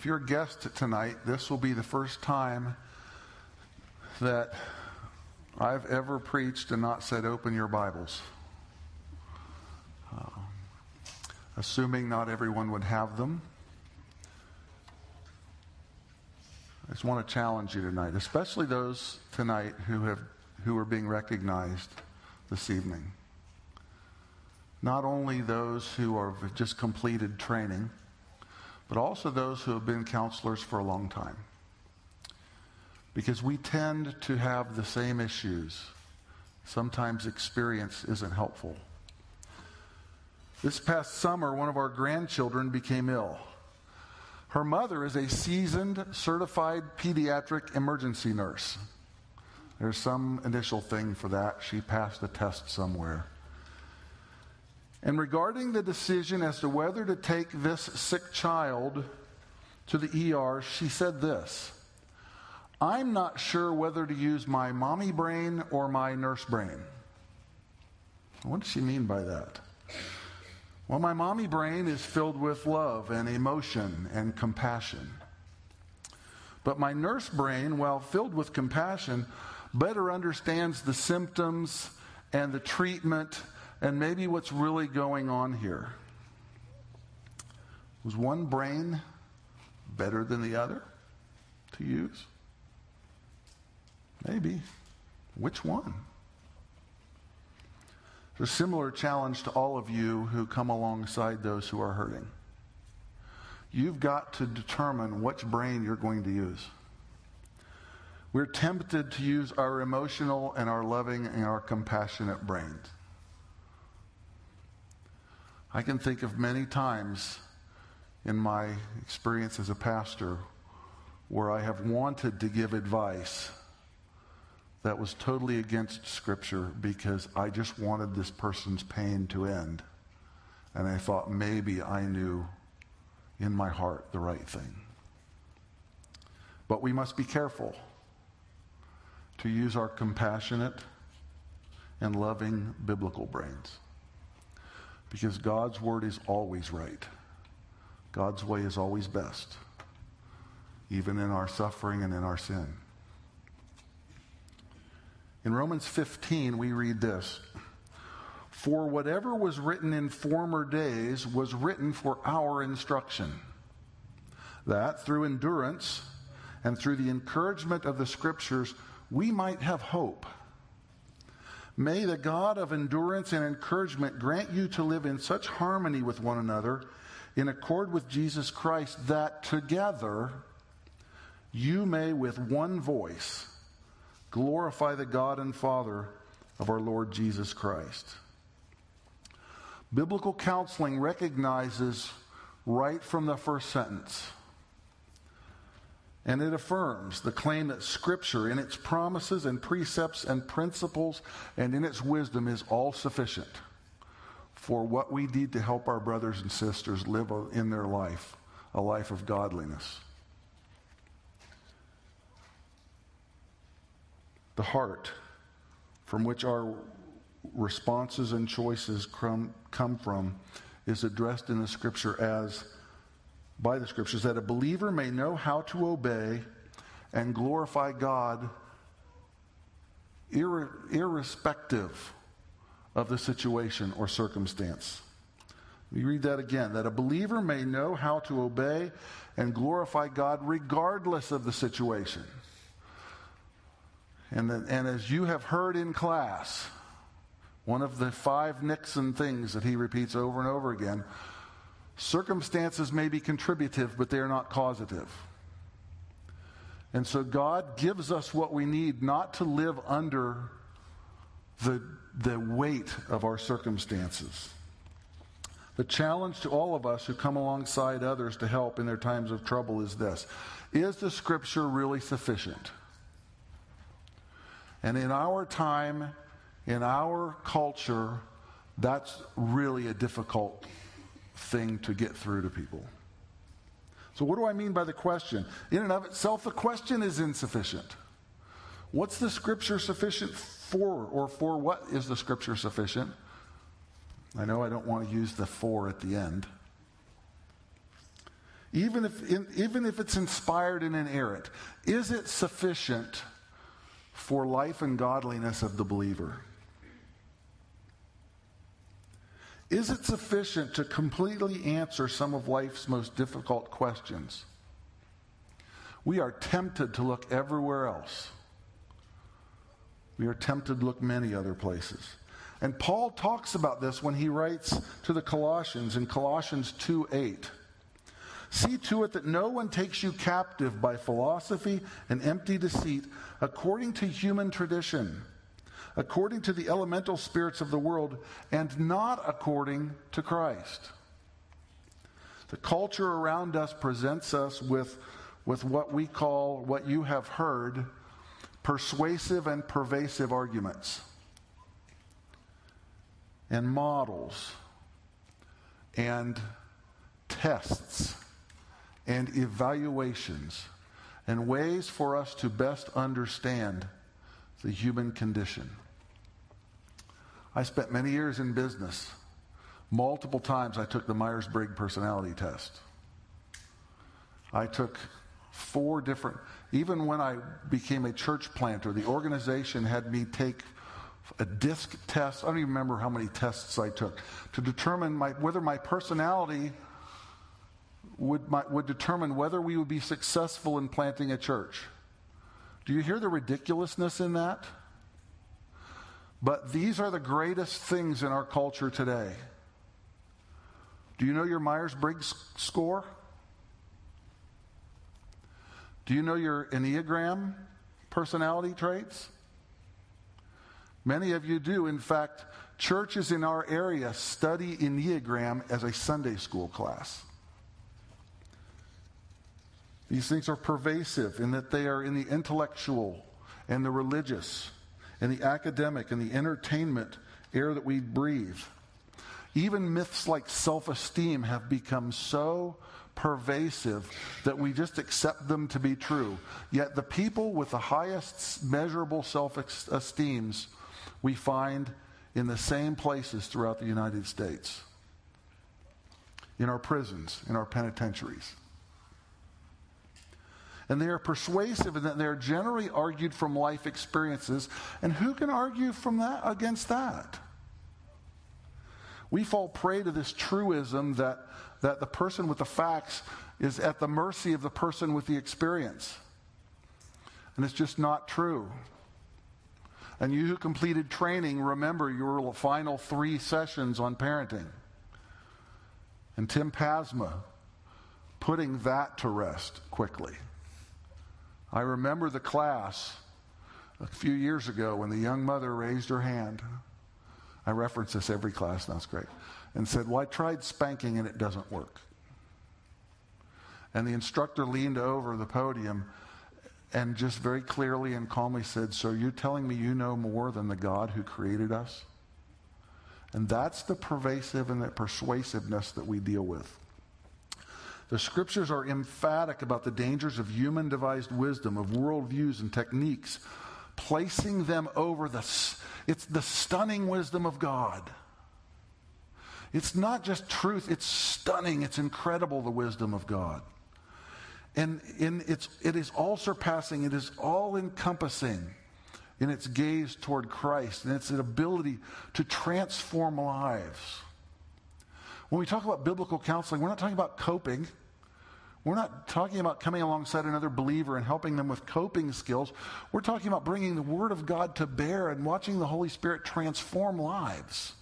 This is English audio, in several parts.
if you're a guest tonight, this will be the first time that I've ever preached and not said, open your Bibles. Assuming not everyone would have them. I just want to challenge you tonight, especially those tonight who are being recognized this evening. Not only those who have just completed training, but also those who have been counselors for a long time. Because we tend to have the same issues. Sometimes experience isn't helpful. This past summer, one of our grandchildren became ill. Her mother is a seasoned, certified pediatric emergency nurse. There's some initial thing for that. She passed a test somewhere. And regarding the decision as to whether to take this sick child to the ER, she said this: I'm not sure whether to use my mommy brain or my nurse brain. What does she mean by that? Well, my mommy brain is filled with love and emotion and compassion. But my nurse brain, while filled with compassion, better understands the symptoms and the treatment and maybe what's really going on here. Was one brain better than the other to use? Maybe. Which one? There's a similar challenge to all of you who come alongside those who are hurting. You've got to determine which brain you're going to use. We're tempted to use our emotional and our loving and our compassionate brains. I can think of many times in my experience as a pastor where I have wanted to give advice that was totally against Scripture because I just wanted this person's pain to end. And I thought maybe I knew in my heart the right thing. But we must be careful to use our compassionate and loving biblical brains. Because God's word is always right. God's way is always best, even in our suffering and in our sin. In Romans 15, we read this: For whatever was written in former days was written for our instruction, that through endurance and through the encouragement of the Scriptures we might have hope. May the God of endurance and encouragement grant you to live in such harmony with one another, in accord with Jesus Christ, that together you may with one voice glorify the God and Father of our Lord Jesus Christ. Biblical counseling recognizes right from the first sentence, and it affirms the claim that Scripture, in its promises and precepts and principles and in its wisdom, is all sufficient for what we need to help our brothers and sisters live in their life, a life of godliness. The heart from which our responses and choices come from is addressed in the Scripture by the Scriptures, that a believer may know how to obey and glorify God irrespective of the situation or circumstance. We read that again, that a believer may know how to obey and glorify God regardless of the situation. And as you have heard in class, one of the 5 Nixon things that he repeats over and over again: circumstances may be contributive, but they are not causative. And so God gives us what we need not to live under the weight of our circumstances. The challenge to all of us who come alongside others to help in their times of trouble is this: is the Scripture really sufficient? And in our time, in our culture, that's really a difficult thing to get through to people. So what do I mean by the question? In and of itself, the question is insufficient. What's the Scripture sufficient for, or for what is the Scripture sufficient? I know I don't want to use the "for" at the end. even if it's inspired and inerrant, is it sufficient for life and godliness of the believer? Is it sufficient to completely answer some of life's most difficult questions? We are tempted to look everywhere else. We are tempted to look many other places. And Paul talks about this when he writes to the Colossians in Colossians 2:8. See to it that no one takes you captive by philosophy and empty deceit, according to human tradition, according to the elemental spirits of the world, and not according to Christ. The culture around us presents us with what we call, what you have heard, persuasive and pervasive arguments and models and tests and evaluations and ways for us to best understand the human condition. I spent many years in business. Multiple times I took the Myers-Briggs personality test. I took 4 different, even when I became a church planter, the organization had me take a DISC test. I don't even remember how many tests I took to determine whether my personality would determine whether we would be successful in planting a church. Do you hear the ridiculousness in that? But these are the greatest things in our culture today. Do you know your Myers-Briggs score? Do you know your Enneagram personality traits? Many of you do. In fact, churches in our area study Enneagram as a Sunday school class. These things are pervasive in that they are in the intellectual and the religious and the academic and the entertainment air that we breathe. Even myths like self-esteem have become so pervasive that we just accept them to be true. Yet the people with the highest measurable self-esteems we find in the same places throughout the United States. In our prisons, in our penitentiaries. And they are persuasive in that they are generally argued from life experiences. And who can argue from that against that? We fall prey to this truism that the person with the facts is at the mercy of the person with the experience. And it's just not true. And you who completed training, remember your final 3 sessions on parenting. And Tim Pasma putting that to rest quickly. I remember the class a few years ago when the young mother raised her hand. I reference this every class, that's great. And said, well, I tried spanking and it doesn't work. And the instructor leaned over the podium and just very clearly and calmly said, so you're telling me you know more than the God who created us? And that's the pervasive and the persuasiveness that we deal with. The scriptures are emphatic about the dangers of human devised wisdom, of worldviews and techniques, placing them over it's the stunning wisdom of God. It's not just truth, it's stunning, it's incredible, the wisdom of God. And it is all surpassing, it is all encompassing in its gaze toward Christ and its ability to transform lives. When we talk about biblical counseling, we're not talking about coping. We're not talking about coming alongside another believer and helping them with coping skills. We're talking about bringing the Word of God to bear and watching the Holy Spirit transform lives.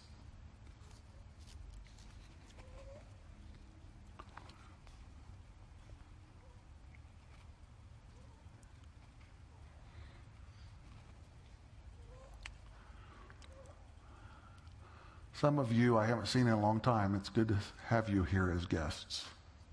Some of you I haven't seen in a long time. It's good to have you here as guests.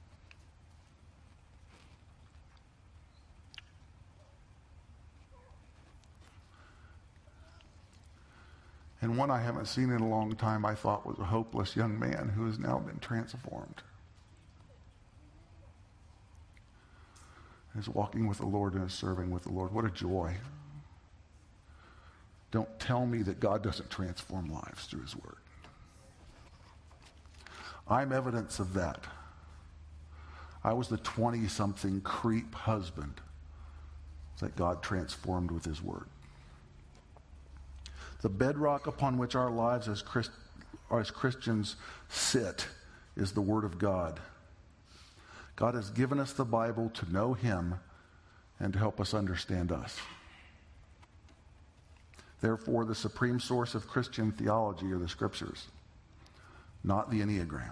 And one I haven't seen in a long time I thought was a hopeless young man who has now been transformed. Is walking with the Lord and is serving with the Lord. What a joy. Don't tell me that God doesn't transform lives through His Word. I'm evidence of that. I was the 20-something creep husband that God transformed with his word. The bedrock upon which our lives as Christians sit is the word of God. God has given us the Bible to know him and to help us understand us. Therefore, the supreme source of Christian theology are the Scriptures, not the Enneagram.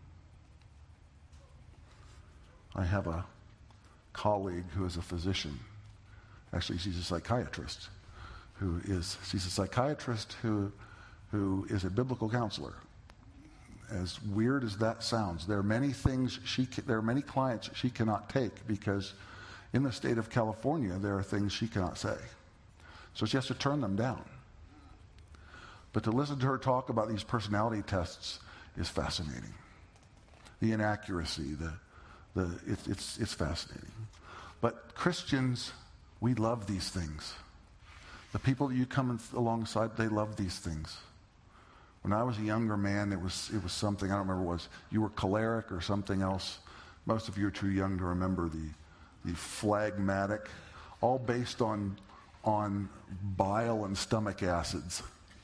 I have a colleague who is a physician. Actually, she's a psychiatrist she's a psychiatrist who is a biblical counselor. As weird as that sounds, there are many clients she cannot take because in the state of California, there are things she cannot say. So she has to turn them down. But to listen to her talk about these personality tests is fascinating. The inaccuracy, it's fascinating. But Christians, we love these things. The people that you come alongside, they love these things. When I was a younger man, it was something, I don't remember what it was. You were choleric or something else. Most of you are too young to remember the phlegmatic, all based on bile and stomach acids.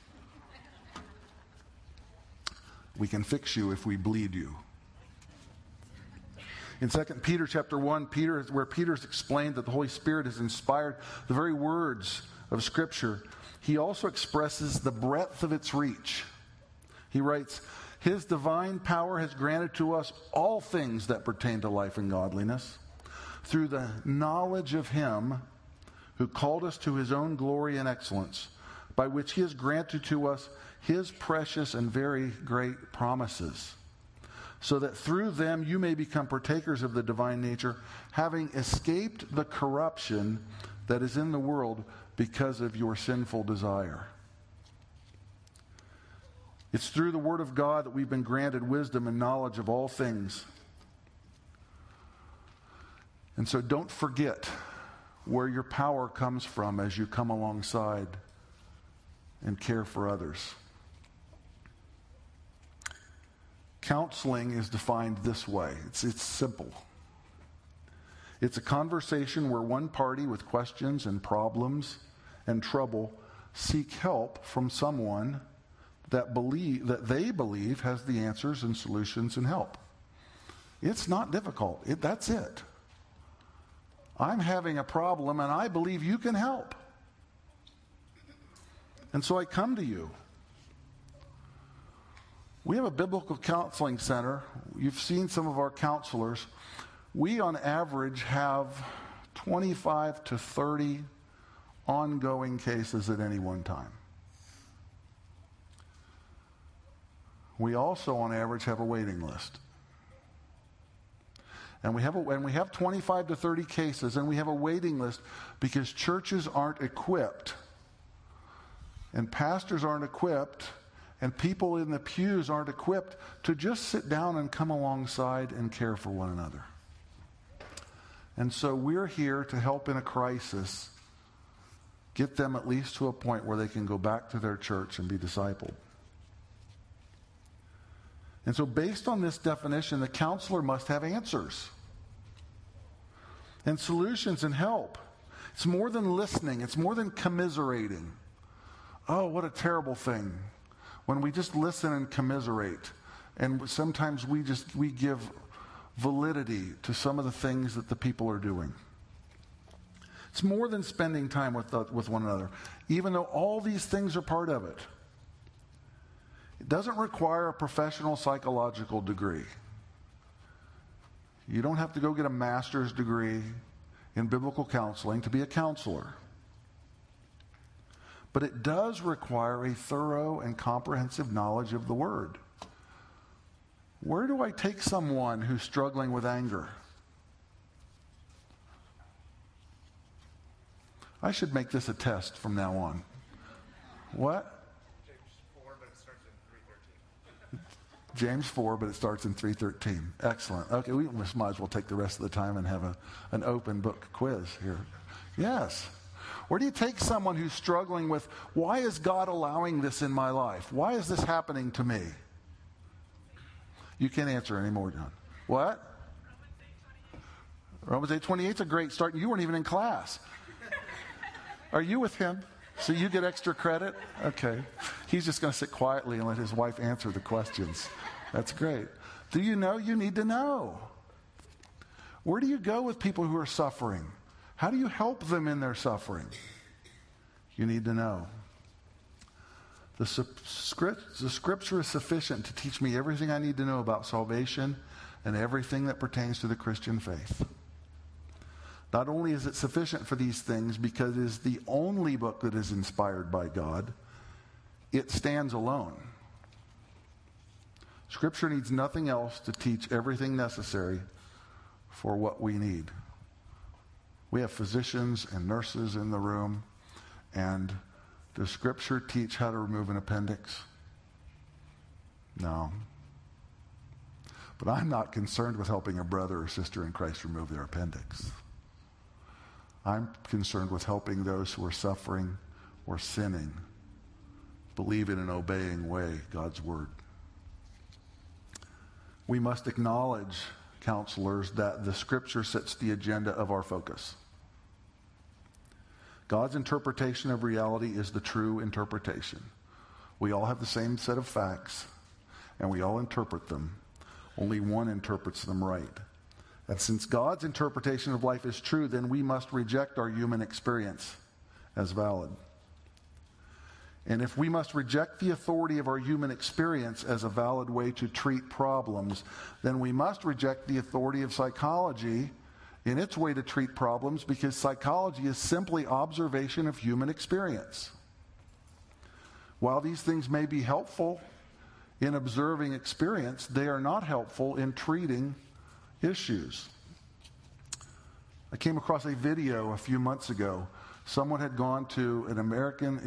We can fix you if we bleed you. In 2 Peter chapter 1, where Peter's explained that the Holy Spirit has inspired the very words of Scripture, he also expresses the breadth of its reach. He writes, his divine power has granted to us all things that pertain to life and godliness through the knowledge of him who called us to his own glory and excellence, by which he has granted to us his precious and very great promises, so that through them you may become partakers of the divine nature, having escaped the corruption that is in the world because of your sinful desire. It's through the Word of God that we've been granted wisdom and knowledge of all things. And so don't forget where your power comes from as you come alongside and care for others. Counseling is defined this way. It's simple. It's a conversation where one party with questions and problems and trouble seek help from someone that they believe has the answers and solutions and help. It's not difficult. That's it. I'm having a problem and I believe you can help. And so I come to you. We have a biblical counseling center. You've seen some of our counselors. We, on average, have 25 to 30 ongoing cases at any one time. We also, on average, have a waiting list. And we have 25 to 30 cases, and we have a waiting list because churches aren't equipped, and pastors aren't equipped, and people in the pews aren't equipped to just sit down and come alongside and care for one another. And so we're here to help in a crisis, get them at least to a point where they can go back to their church and be discipled. And so based on this definition, the counselor must have answers and solutions and help. It's more than listening. It's more than commiserating. Oh, what a terrible thing when we just listen and commiserate. And sometimes we give validity to some of the things that the people are doing. It's more than spending time with one another, even though all these things are part of it. It doesn't require a professional psychological degree. You don't have to go get a master's degree in biblical counseling to be a counselor. But it does require a thorough and comprehensive knowledge of the Word. Where do I take someone who's struggling with anger? I should make this a test from now on. What? James 4, but it starts in 3:13. Excellent. Okay, we might as well take the rest of the time and have an open book quiz here. Yes. Where do you take someone who's struggling with, why is God allowing this in my life? Why is this happening to me? You can't answer anymore, John. What? Romans 8:28 is a great start. You weren't even in class. Are you with him? So you get extra credit? Okay. He's just going to sit quietly and let his wife answer the questions. That's great. Do you know? You need to know. Where do you go with people who are suffering? How do you help them in their suffering? You need to know. The Scripture is sufficient to teach me everything I need to know about salvation and everything that pertains to the Christian faith. Not only is it sufficient for these things because it is the only book that is inspired by God, it stands alone. Scripture needs nothing else to teach everything necessary for what we need. We have physicians and nurses in the room, and does Scripture teach how to remove an appendix? No. But I'm not concerned with helping a brother or sister in Christ remove their appendix. I'm concerned with helping those who are suffering or sinning believe in and obeying way God's word. We must acknowledge, counselors, that the Scripture sets the agenda of our focus. God's interpretation of reality is the true interpretation. We all have the same set of facts, and we all interpret them. Only one interprets them right. And since God's interpretation of life is true, then we must reject our human experience as valid. And if we must reject the authority of our human experience as a valid way to treat problems, then we must reject the authority of psychology in its way to treat problems, because psychology is simply observation of human experience. While these things may be helpful in observing experience, they are not helpful in treating issues. I came across a video a few months ago. Someone had gone to an American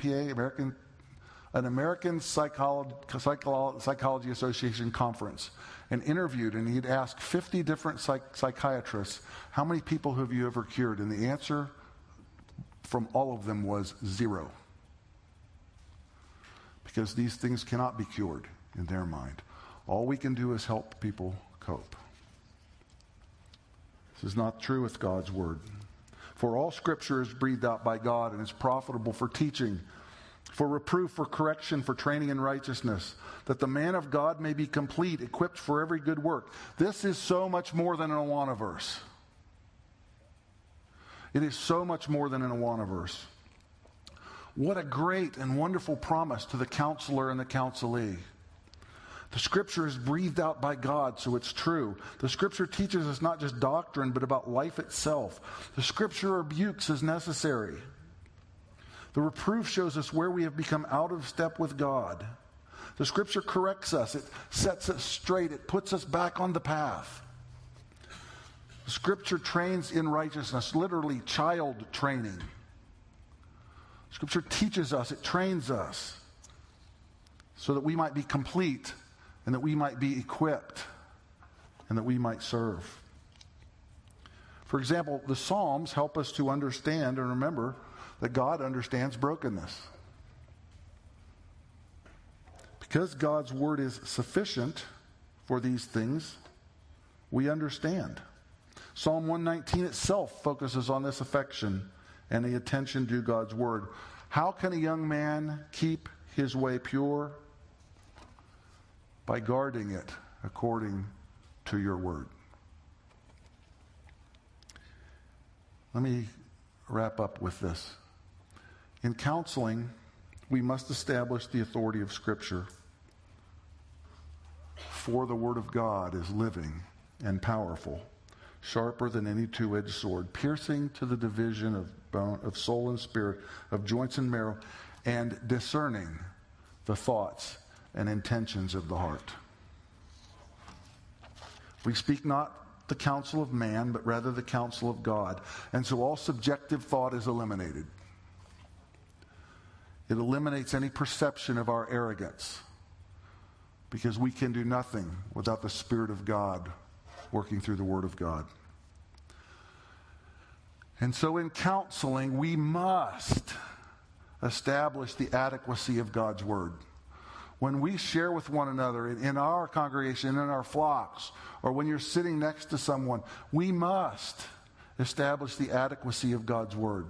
Psychology Association conference and interviewed, and he'd asked 50 different psychiatrists, how many people have you ever cured? And the answer from all of them was 0. Because these things cannot be cured in their mind. All we can do is help people cope. This is not true with God's word. For all Scripture is breathed out by God and is profitable for teaching, for reproof, for correction, for training in righteousness, that the man of God may be complete, equipped for every good work. This is so much more than an Awana verse. It is so much more than an Awana verse. What a great and wonderful promise to the counselor and the counselee. The Scripture is breathed out by God, so it's true. The Scripture teaches us not just doctrine, but about life itself. The Scripture rebukes as necessary. The reproof shows us where we have become out of step with God. The Scripture corrects us. It sets us straight. It puts us back on the path. The Scripture trains in righteousness, literally child training. Scripture teaches us, it trains us, so that we might be complete, and that we might be equipped, and that we might serve. For example, the Psalms help us to understand and remember that God understands brokenness. Because God's word is sufficient for these things, we understand. Psalm 119 itself focuses on this affection and the attention to God's word. How can a young man keep his way pure? By guarding it according to your word. Let me wrap up with this. In counseling, we must establish the authority of Scripture. For the Word of God is living and powerful, sharper than any two-edged sword, piercing to the division of bone, of soul and spirit, of joints and marrow, and discerning the thoughts and intentions of the heart. We speak not the counsel of man, but rather the counsel of God. And so all subjective thought is eliminated. It eliminates any perception of our arrogance, because we can do nothing without the Spirit of God working through the Word of God. And so in counseling, we must establish the adequacy of God's Word. When we share with one another in our congregation, in our flocks, or when you're sitting next to someone, we must establish the adequacy of God's Word.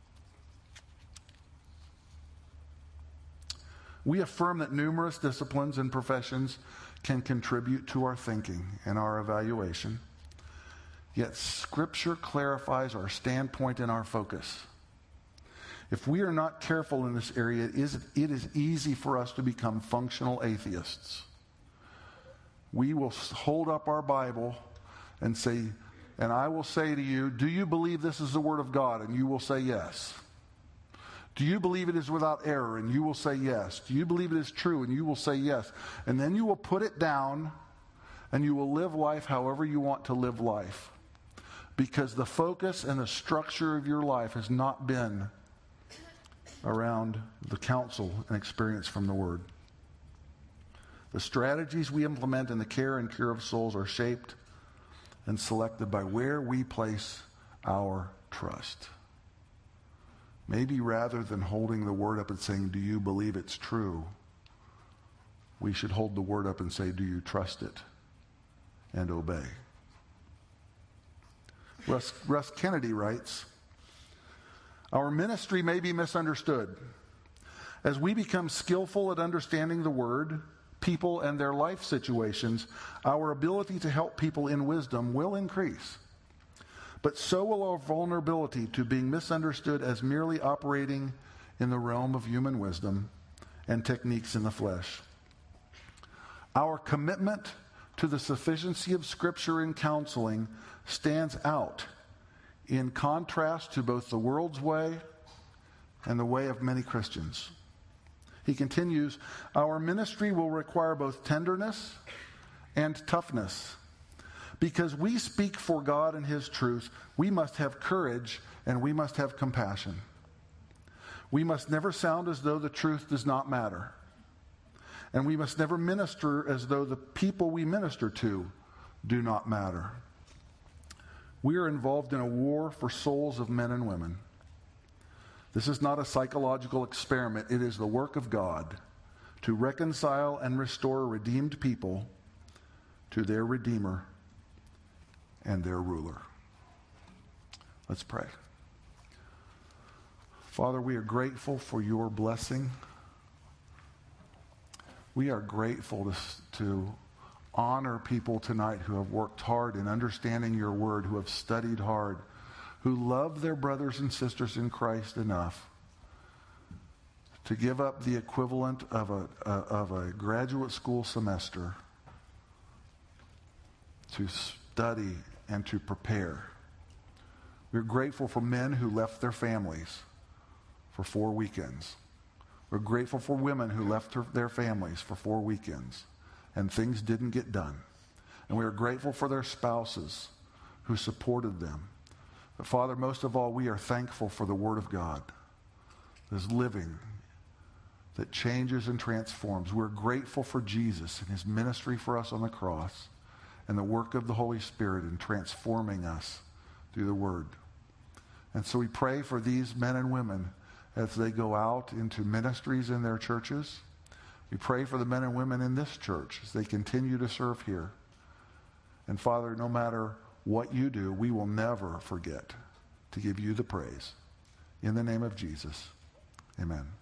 We affirm that numerous disciplines and professions can contribute to our thinking and our evaluation. Yet Scripture clarifies our standpoint and our focus. If we are not careful in this area, it is easy for us to become functional atheists. We will hold up our Bible and say, and I will say to you, do you believe this is the Word of God? And you will say yes. Do you believe it is without error? And you will say yes. Do you believe it is true? And you will say yes. And then you will put it down and you will live life however you want to live life. Because the focus and the structure of your life has not been around the counsel and experience from the Word. The strategies we implement in the care and cure of souls are shaped and selected by where we place our trust. Maybe rather than holding the Word up and saying, do you believe it's true? We should hold the Word up and say, do you trust it and obey? Russ Kennedy writes, our ministry may be misunderstood. As we become skillful at understanding the Word, people, and their life situations, our ability to help people in wisdom will increase. But so will our vulnerability to being misunderstood as merely operating in the realm of human wisdom and techniques in the flesh. Our commitment to the sufficiency of Scripture in counseling stands out in contrast to both the world's way and the way of many Christians. He continues, our ministry will require both tenderness and toughness. Because we speak for God and His truth, we must have courage and we must have compassion. We must never sound as though the truth does not matter. And we must never minister as though the people we minister to do not matter. We are involved in a war for souls of men and women. This is not a psychological experiment. It is the work of God to reconcile and restore redeemed people to their Redeemer and their ruler. Let's pray. Father, we are grateful for your blessing. We are grateful to honor people tonight who have worked hard in understanding your word, who have studied hard, who love their brothers and sisters in Christ enough to give up the equivalent of a graduate school semester to study and to prepare. We're grateful for men who left their families for 4 weekends. We're grateful for women who left their families for 4 weekends and things didn't get done. And we are grateful for their spouses who supported them. But Father, most of all, we are thankful for the Word of God that is living, that changes and transforms. We're grateful for Jesus and His ministry for us on the cross and the work of the Holy Spirit in transforming us through the Word. And so we pray for these men and women as they go out into ministries in their churches. We pray for the men and women in this church as they continue to serve here. And Father, no matter what you do, we will never forget to give you the praise. In the name of Jesus, amen.